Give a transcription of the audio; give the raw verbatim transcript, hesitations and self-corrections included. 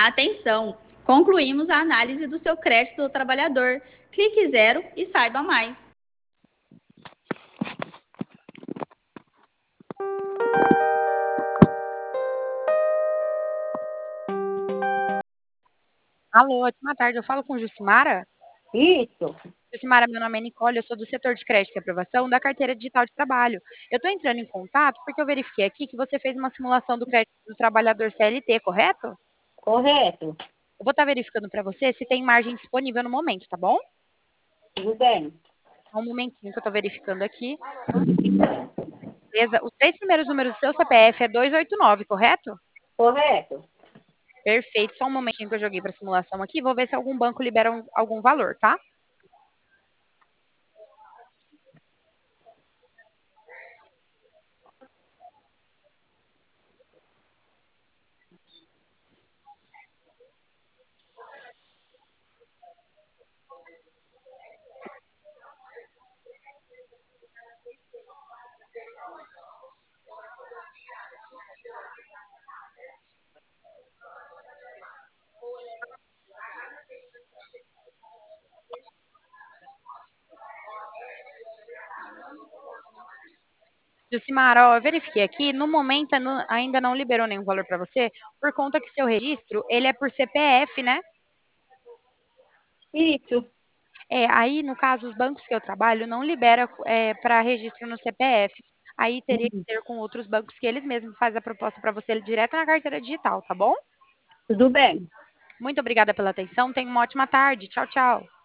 Atenção! Concluímos a análise do seu crédito do trabalhador. Clique zero e saiba mais. Alô, ótima tarde. Eu falo com Jucimara? Isso. Jucimara, meu nome é Nicole, eu sou do setor de crédito e aprovação da carteira digital de trabalho. Eu estou entrando em contato porque eu verifiquei aqui que você fez uma simulação do crédito do trabalhador C L T, correto? Correto. Eu vou estar verificando para você se tem margem disponível no momento, tá bom? Tudo bem. Só um momentinho que eu estou verificando aqui. Beleza? Os três primeiros números do seu C P F é dois oito nove, correto? Correto. Perfeito. Só um momentinho que eu joguei para simulação aqui. Vou ver se algum banco libera um- algum valor, tá? Jucimara, ó, eu verifiquei aqui, no momento não- ainda não liberou nenhum valor para você, por conta que seu registro, ele é por C P F, né? Isso. É, aí, no caso, os bancos que eu trabalho não libera para registro no C P F. Aí teria que Uhum. ser com outros bancos que eles mesmos fazem a proposta para você direto na carteira digital, tá bom? Tudo bem. Muito obrigada pela atenção, tenha uma ótima tarde. Tchau, tchau.